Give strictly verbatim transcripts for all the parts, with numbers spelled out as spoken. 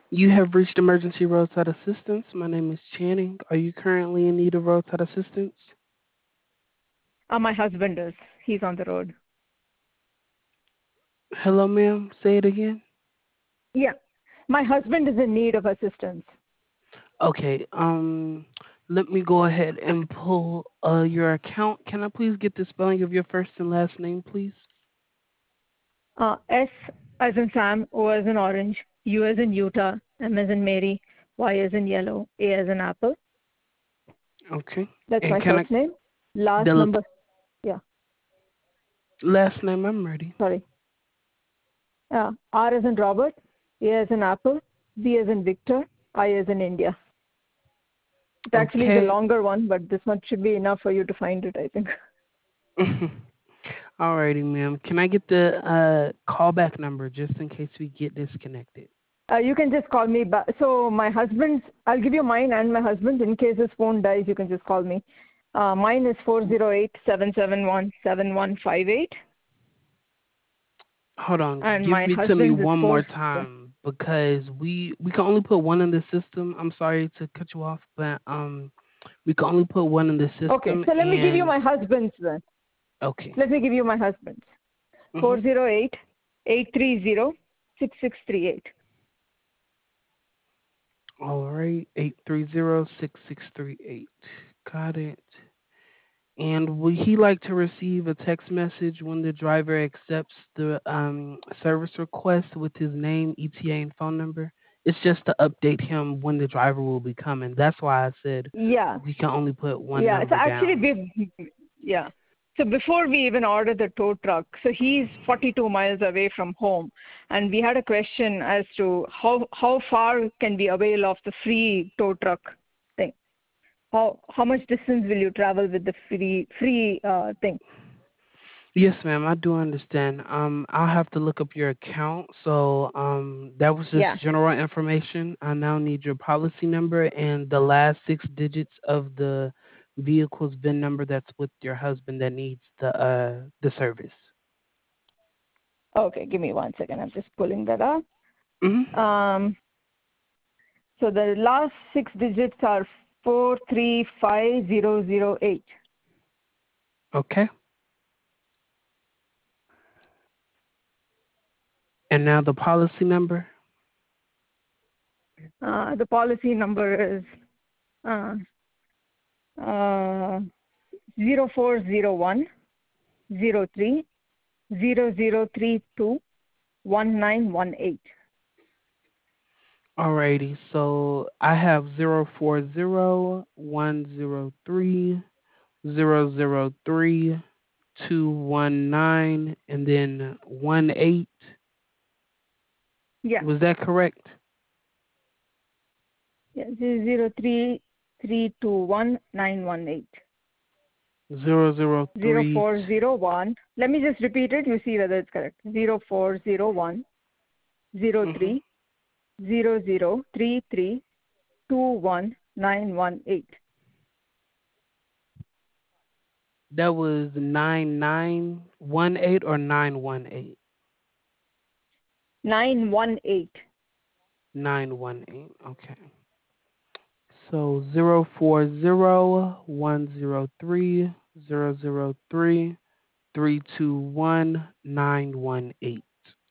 You have reached emergency roadside assistance. My name is Channing. Are you currently in need of roadside assistance? Uh, my husband is. He's on the road. Hello, ma'am. Say it again. Yeah. My husband is in need of assistance. Okay. Um, let me go ahead and pull uh your account. Can I please get the spelling of your first and last name, please? Uh, S as in Sam, O as in Orange, U as in Utah, M as in Mary, Y as in Yellow, A as in Apple. Okay. That's And my can I first name. Last the number. Yeah. last name? I'm ready. Sorry. Uh, R as in Robert, A as in Apple, V as in Victor, I as in India. It actually is a Okay. longer one, but this one should be enough for you to find it, I think. Alrighty, ma'am. Can I get the uh callback number just in case we get disconnected? Uh, you can just call me back. So my husband's, I'll give you mine and my husband's. In case his phone dies, you can just call me. Uh, mine is four zero eight seven seven one seven one five eight, Hold on. and Give my it to me husband's is one more four. Yeah. time because we we can only put one in the system. I'm sorry to cut you off, but um we can only put one in the Okay, system so let me give you and my husband's then. okay. Let me give you my husband's. Mhm. four zero eight eight three zero six six three eight. All right. Eight three zero six six three eight. Got it. And would he like to receive a text message when the driver accepts the um, service request with his name, E T A, and phone number? It's just to update him when the driver will be coming. That's why I said Yeah. we can only put one Yeah. So number actually, down. we, yeah. So before we even order the tow truck, so he's forty-two miles away from home, and we had a question as to how how far can we avail of the free tow truck thing? How how much distance will you travel with the free free uh, thing? Yes, ma'am, I do understand. Um, I'll have to look up your account. So, um, that was just Yeah. general information. I now need your policy number and the last six digits of the vehicle's V I N number that's with your husband that needs the uh the service. Okay. Give me one second. I'm just pulling that up. Mm-hmm. Um. So the last six digits are four three five zero zero eight. Okay. And now the policy number. Uh, the policy number is uh, uh, zero four zero one zero three zero zero three two one nine one eight. Alrighty. So I have zero four zero one zero three zero zero three two one nine and then one eight. Yeah, Was that correct? yeah, zero three three two one nine one eight. Zero zero Zero three. four zero one. Let me just repeat it. You see whether it's correct. Zero four zero one zero Mm-hmm. three zero zero three three two one nine one eight. That was nine nine one eight or nine one eight. Nine one eight. Nine one eight. Okay. So zero four zero one zero three zero zero three three two one nine one eight.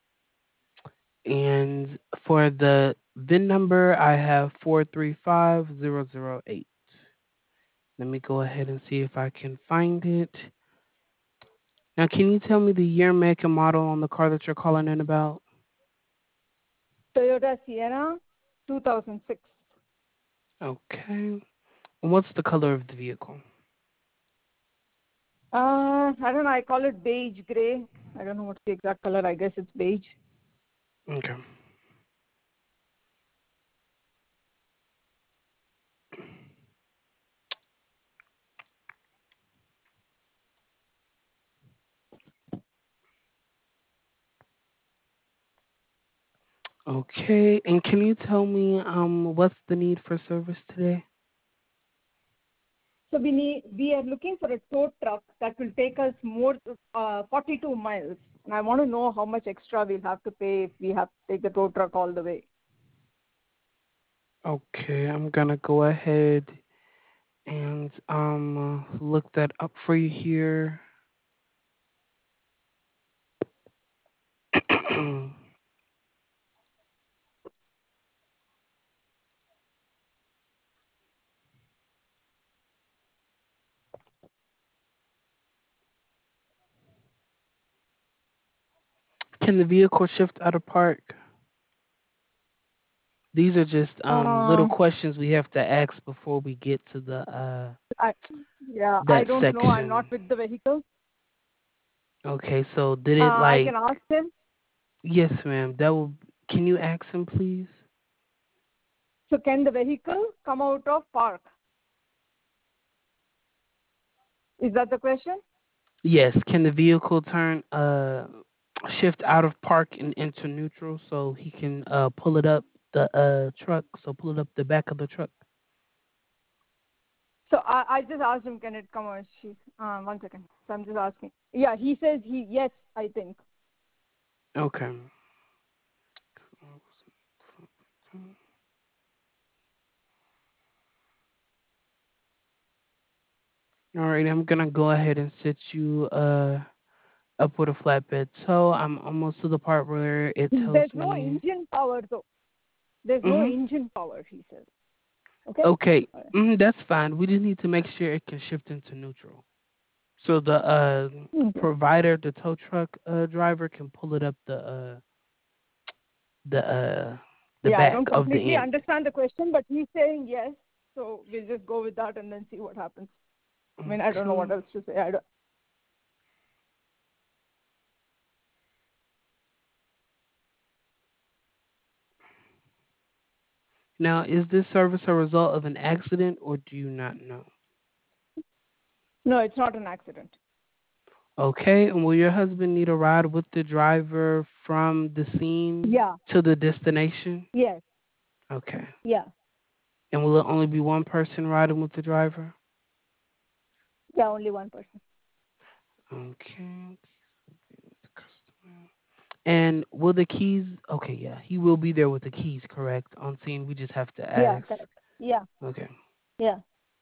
And for the V I N number, I have four three five zero zero eight. Let me go ahead and see if I can find it. Now, can you tell me the year, make, and model on the car that you're calling in about? Toyota Sienna two thousand six. Okay. And what's the color of the vehicle? Uh, I don't know. I call it beige gray. I don't know what's the exact color. I guess it's beige. Okay. Okay. And can you tell me um what's the need for service today? So we need we are looking for a tow truck that will take us more uh, forty-two miles, and I want to know how much extra we'll have to pay if we have to take the tow truck all the way. Okay, I'm gonna go ahead and um look that up for you here. Can the vehicle shift out of park? These are just um little Um, questions we have to ask before we get to the uh I, yeah, I that don't know. I'm not section. with the vehicle. Okay, so did it Uh, I can like ask him. yes, ma'am. That will can you ask him please? So can the vehicle come out of park? Is that the question? Yes, can the vehicle turn uh shift out of park and into neutral so he can uh pull it up the uh truck, so pull it up the back of the truck? So I, I just asked him, can it come out? She, uh, one second. So I'm just asking. Yeah, he says he yes, I think. Okay. All right, I'm gonna go ahead and set you uh up with a flatbed tow. I'm almost to the part where it There's tells no me. engine power though. There's no Hmm. engine power, he says. Okay? Okay, All right. mhm, that's fine. We just need to make sure it can shift into neutral. So the uh Okay. provider, the tow truck uh driver can pull it up the uh the uh the Yeah, I back don't of the completely end. understand the question, but he's saying yes. So we'll just go with that and then see what happens. I mean, I don't know what Okay. else to say. I don't. Now, is this service a result of an accident or do you not know? No, it's not an accident. Okay, and will your husband need a ride with the driver from the scene Yeah. to the destination? Yes. Okay. Yeah. And will it only be one person riding with the driver? Yeah. Only one person. Okay. And will the keys? Okay, yeah, he will be there with the keys, correct? On scene, we just have to Yeah. ask. Correct. Yeah. Okay. Yeah.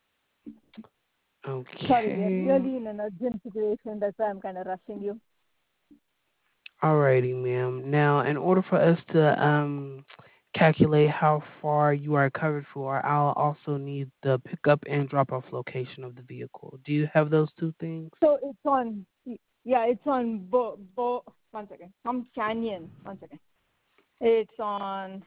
Sorry, we are Okay. really in an urgent situation. That's why I'm kind of rushing you. Alrighty, ma'am. Now, in order for us to um calculate how far you are covered for, I'll also need the pickup and drop off location of the vehicle. Do you have those two things? So it's on. Yeah, it's on Bo. Bo one second. Some canyon. One second. It's on.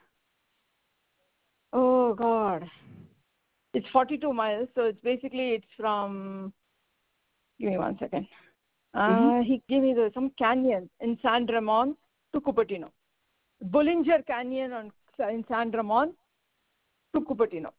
Oh God. It's forty-two miles. So it's basically it's from. Give me one second. Mm-hmm. Uh, he gave me the some canyon in San Ramon to Cupertino. Bollinger Canyon on in San Ramon to Cupertino.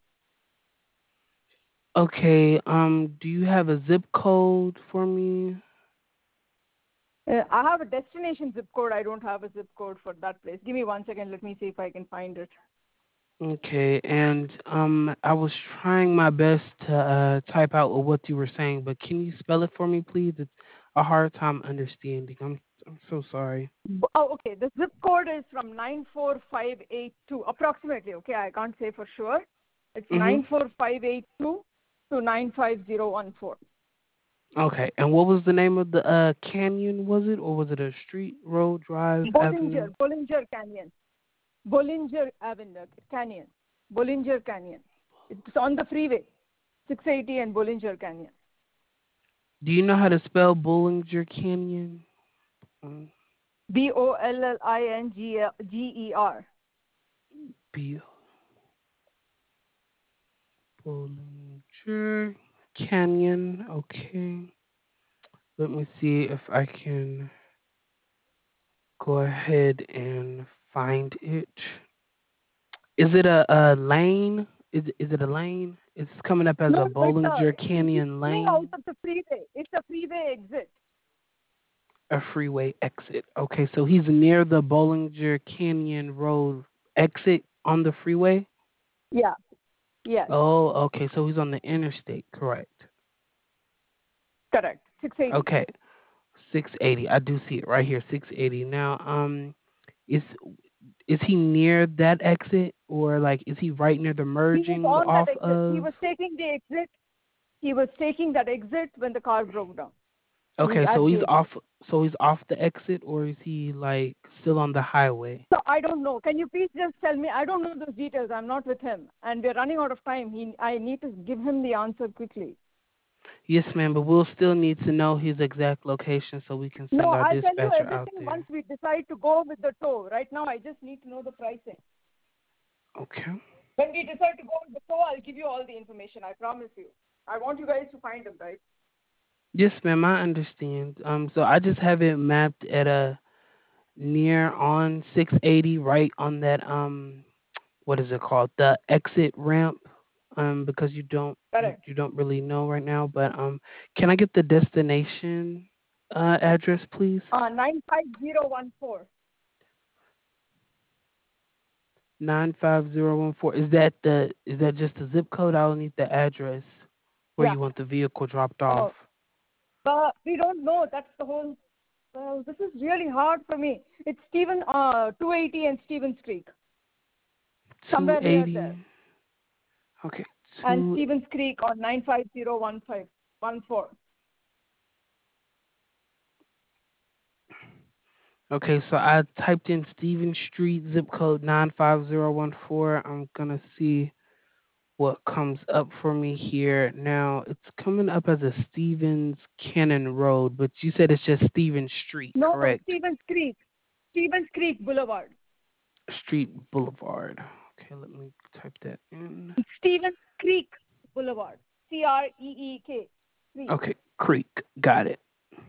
Okay. Um. Do you have a zip code for me? Uh, I have a destination zip code. I don't have a zip code for that place. Give me one second. Let me see if I can find it. Okay. And um, I was trying my best to uh type out what you were saying, but can you spell it for me, please? It's a hard time understanding. I'm I'm so sorry. B- Oh, okay. The zip code is from nine four five eight two, approximately. Okay, I can't say for sure. It's Mm-hmm. nine four five eight two to nine five zero one four. Okay. And what was the name of the uh canyon? Was it or was it a street, road, drive, Bollinger, avenue? Bollinger Canyon. Bollinger Avenue, Canyon. Bollinger Canyon. It's on the freeway, six eighty and Bollinger Canyon. Do you know how to spell Bollinger Canyon? Mm, B O L L I N G E R. B Bollinger Canyon. Okay. Let me see if I can go ahead and find it. Is it a, a lane? Is is it a lane? It's coming up as No, a no, it's a Bollinger he's Canyon coming out lane, of the freeway. It's a freeway exit. a freeway exit. Okay, so he's near the Bollinger Canyon Road exit on the freeway. Yeah. Yes. Oh, okay, so he's on the interstate, correct? Correct. six eighty. Okay, six eighty. I do see it right here, six eighty. Now, um, is is he near that exit, or like is he right near the He was merging on that off exit. He of? was taking the exit. He was taking that exit when the car broke down. He's Okay, at so the he's exit. off. So he's off the exit, or is he like still on the highway? So I don't know. Can you please just tell me? I don't know those details. I'm not with him, and we're running out of time. He, I need to give him the answer quickly. Yes, ma'am, but we'll still need to know his exact location so we can No, send our I'll tell you dispatcher out everything once there. we decide to go with the tow. Right now, I just need to know the pricing. Okay. When we decide to go with the tow, I'll give you all the information. I promise you. I want you guys to find him, right? Yes, ma'am, I understand. Um, so I just have it mapped at a near on six eighty, right on that um, what is it called? The exit ramp. Um, because you don't you, Correct. you don't really know right now, but um, can I get the destination uh address, please? Uh, nine five zero one four. Nine five zero one four. Is that the is that just the zip code? I'll need the address where Yeah. you want the vehicle dropped off. Oh, but we don't know. That's the whole. Well, this is really hard for me. It's Stephen, uh, two eighty and Stevens Creek, Two somewhere near there. eighty. Okay, And two. Stevens Creek on nine five zero one five one four. Okay, so I typed in Stevens Street, zip code nine five zero one four. I'm gonna see what comes up for me here. Now it's coming up as a Stevens Cannon Road, but you said it's just Stevens Street, No, no, correct? Stevens Creek. Stevens Creek Boulevard. Street Boulevard. Okay, let me type that in. Stevens Creek Boulevard. C R E E K. Creek. Okay, Creek. Got it.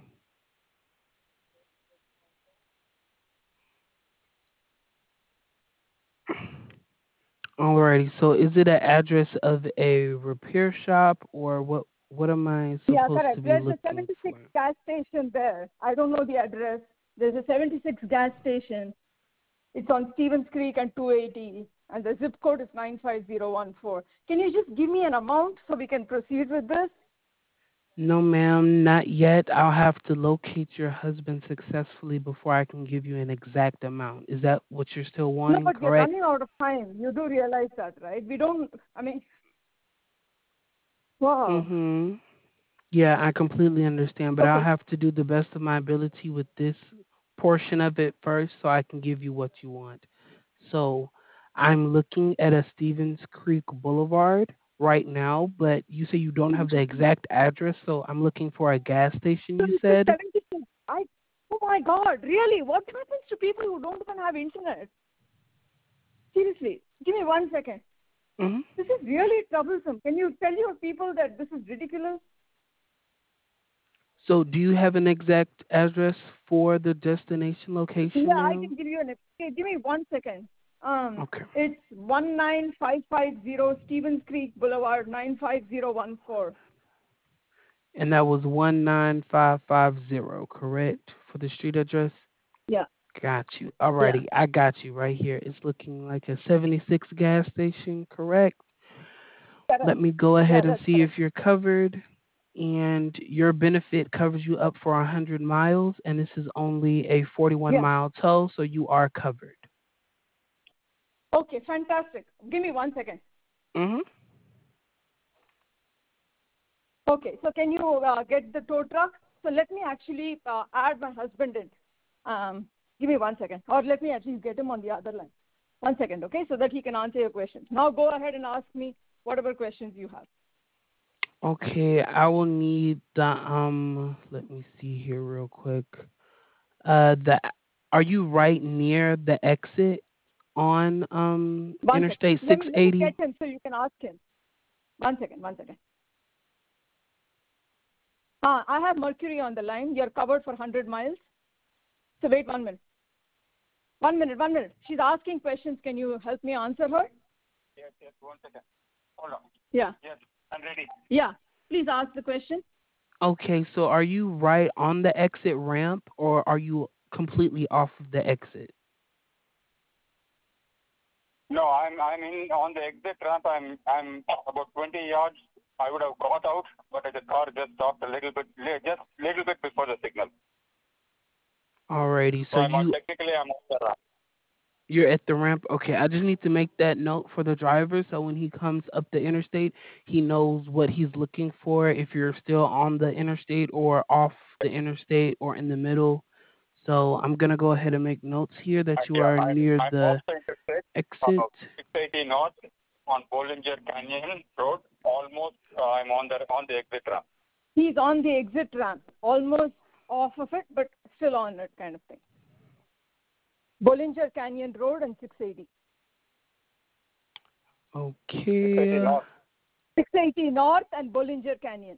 Alrighty. So is it an address of a repair shop, or what what am I Yeah, supposed to correct. be There's a looking seventy-six for? gas station there. I don't know the address. There's a seventy-six gas station. It's on Stevens Creek and two eighty, and the zip code is nine five zero one four. Can you just give me an amount so we can proceed with this? No, ma'am, not yet. I'll have to locate your husband successfully before I can give you an exact amount. Is that what you're still No, wanting, but we're correct? running out of time. You do realize that, right? We don't, I mean, wow. Mm-hmm. Yeah, I completely understand, but I'll Okay. have to do the best of my ability with this portion of it first so I can give you what you want. So I'm looking at a Stevens Creek Boulevard right now, but you say you don't have the exact address, so I'm looking for a gas station, So you it's a said? seventy-six. I, oh my God, really? What happens to people who don't even have internet? Seriously, give me one second. Hmm. This is really troublesome. Can you tell your people that this is ridiculous? So do you have an exact address for the destination location, Yeah, I ma'am? can give you an. Okay, give me one second. Um, Okay. it's one nine five five zero Stevens Creek Boulevard, nine five zero one four. And that was one nine five five zero, correct, for the street address? Yeah, Got you. yeah. Alrighty, I got you right here. It's looking like a seventy-six gas station, correct? Correct. Let me go Yeah, ahead and that's see if correct. you're covered. And your benefit covers you up for one hundred miles, and this is only a forty-one Yeah. mile tow, so you are covered. Okay, fantastic. Give me one second. Mm-hmm. Okay, so can you uh, get the tow truck? So let me actually uh, add my husband in. Um, give me one second, or let me actually get him on the other line. One second, okay, so that he can answer your questions. Now go ahead and ask me whatever questions you have. Okay, I will need the um. Let me see here real quick. Uh, the are you right near the exit on um One second. Interstate Let me let me get six eighty? him so you can ask him. One second, one second. Uh, I have Mercury on the line. You're covered for one hundred miles. So wait one minute. One minute, one minute. She's asking questions. Can you help me answer her? Yes, yes, one second. Hold on. Yeah. Yes, I'm ready. Yeah. Please ask the question. Okay, so are you right on the exit ramp, or are you completely off of the exit? No, I'm I'm in on the exit ramp. I'm I'm about twenty yards. I would have got out, but the car just stopped a little bit, li- just little bit before the signal. Alrighty, So so I'm on, you technically I'm on the ramp. You're at the ramp. Okay, I just need to make that note for the driver so when he comes up the interstate, he knows what he's looking for if you're still on the interstate or off the interstate or in the middle. So I'm going to go ahead and make notes here that Uh, you yeah, are I'm near I'm the off the interstate, exit. uh, six eighty north on Bollinger Canyon Road. Almost, uh, I'm on the on the exit ramp. He's on the exit ramp, almost off of it, but still on it, kind of thing. Bollinger Canyon Road and six eighty. six eighty Okay. north. six eighty North and Bollinger Canyon.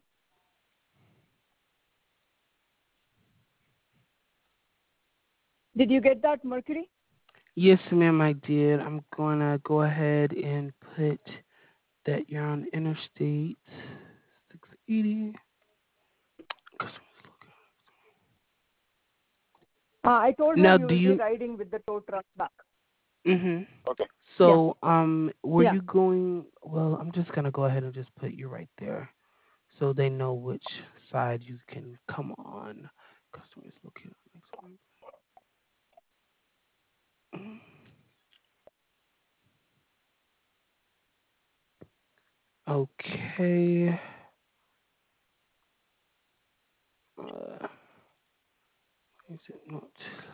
Did you get that, Mercury? Yes, ma'am, I did. I'm going to go ahead and put that you're on interstate six eighty. Uh, I told her Now, you do will be you riding with the tow truck back. mhm. Okay. Yeah. So, um, were Yeah. you going? Well, I'm just gonna go ahead and just put you right there, so they know which side you can come on. Customers located on next one. Okay. Uh, is it not?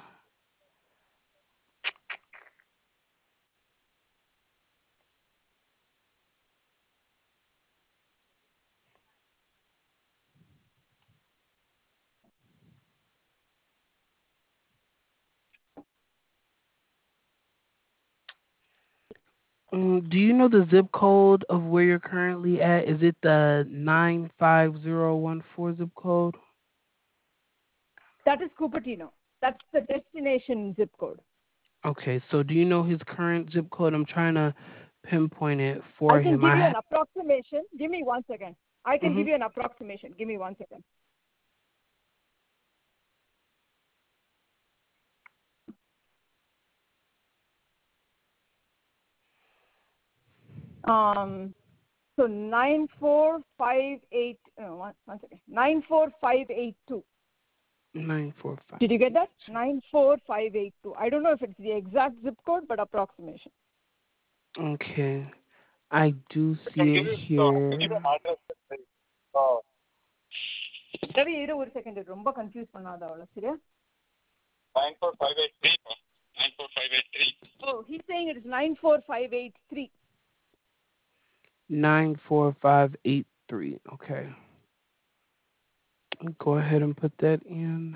Um, do you know the zip code of where you're currently at? Is it the nine five zero one four zip code? That is Cupertino. That's the destination zip code. Okay, so do you know his current zip code? I'm trying to pinpoint it I for can him. give I you ha- an approximation. Give me one second. I can hmm give you an approximation. Give me one second. Um, so nine four five eight. No, one, one second. Nine four five eight two. nine four five. Did you get that? Nine four five eight two. I don't know if it's the exact zip code, but approximation. Okay, I do I can see give it you uh, I can give here. you an address. Uh, Ravi இரு ஒரு second ரொம்ப confuse பண்ணாத அவளை சரியா nine four five eight three. nine four five eight three. Oh, he's saying it is nine four five eight three. nine four five eight three. Okay, go ahead and put that in.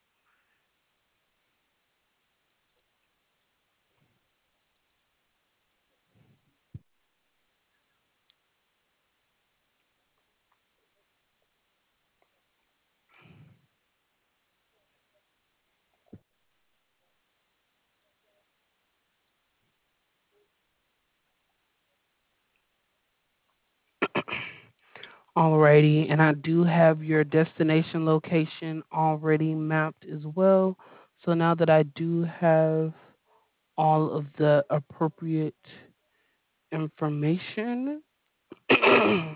Alrighty, and I do have your destination location already mapped as well. So now that I do have all of the appropriate information, I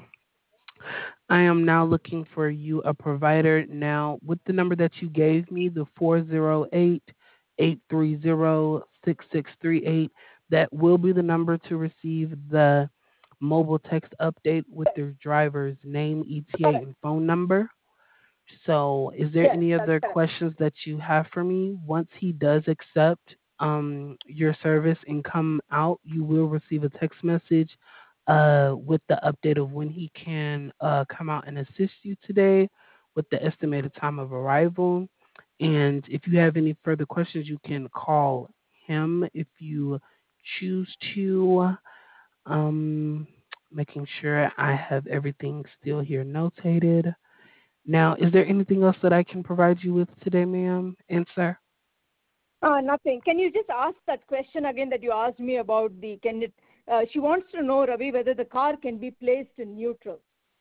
am now looking for you a provider. Now, with the number that you gave me, the four zero eight, eight three zero, six six three eight, that will be the number to receive the mobile text update with the driver's name, E T A, Correct. and phone number. So, is there Yes, any that's other correct. questions that you have for me? Once he does accept um, your service and come out, you will receive a text message uh, with the update of when he can uh, come out and assist you today with the estimated time of arrival. And if you have any further questions, you can call him if you choose to. Um, making sure I have everything still here notated. Now, is there anything else that I can provide you with today, ma'am and sir? Uh, nothing. Can you just ask that question again that you asked me about the, can it, uh, she wants to know, Ravi, whether the car can be placed in neutral.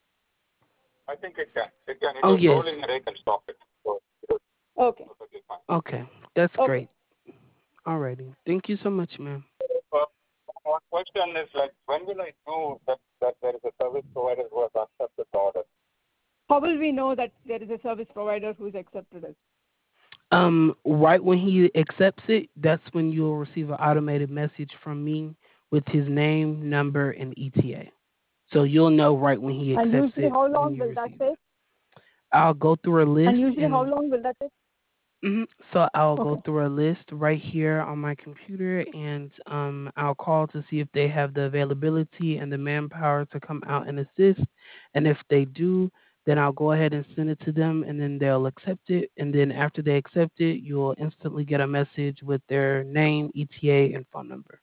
I think it can. It can. It Oh, was yes. rolling and I can stop it. So it was Okay. perfectly fine. Okay, that's Okay. great. Alrighty. Thank you so much, ma'am. Uh, one question is like, when will I know that, that there is a service provider who has accepted the order? How will we know that there is a service provider who's accepted it? Um, right when he accepts it, that's when you'll receive an automated message from me with his name, number, and E T A. So you'll know right when he And accepts usually, it how when long you will that receive it. take? I'll go through a And list usually, how and long will that take? mhm, so I'll go Okay. through a list right here on my computer and um I'll call to see if they have the availability and the manpower to come out and assist. And if they do, then I'll go ahead and send it to them and then they'll accept it. And then after they accept it, you'll instantly get a message with their name, E T A, and phone number.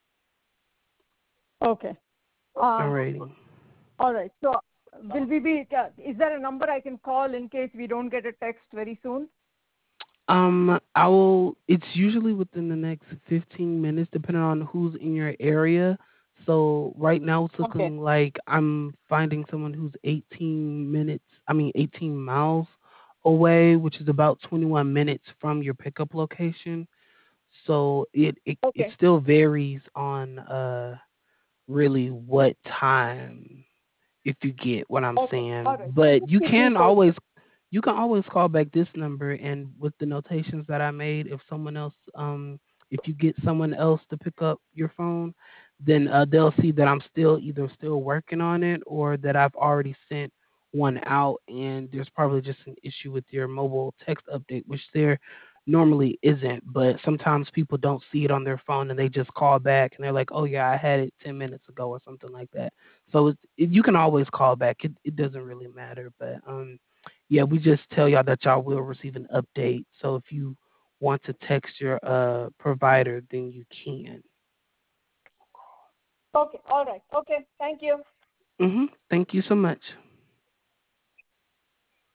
Okay. Uh, Alrighty. all right. So, will we be? Uh, is there a number I can call in case we don't get a text very soon? Um, I will. It's usually within the next fifteen minutes, depending on who's in your area. So right now it's Okay. looking like I'm finding someone who's eighteen minutes. I mean, eighteen miles away, which is about twenty-one minutes from your pickup location. So it it, it Okay. still varies on uh really what time, if you get what I'm Okay. All saying. right. But Just you keep me can always posted. you can always call back this number and with the notations that I made, if someone else um if you get someone else to pick up your phone, then uh, they'll see that I'm still either still working on it or that I've already sent one out and there's probably just an issue with your mobile text update, which there normally isn't, but sometimes people don't see it on their phone and they just call back and they're like, "Oh yeah, I had it ten minutes ago" or something like that. So it's, it, you can always call back. It it doesn't really matter, but um yeah, we just tell y'all that y'all will receive an update. So if you want to text your uh provider, then you can. Okay. All right. Okay. Thank you. Mhm. Thank you so much.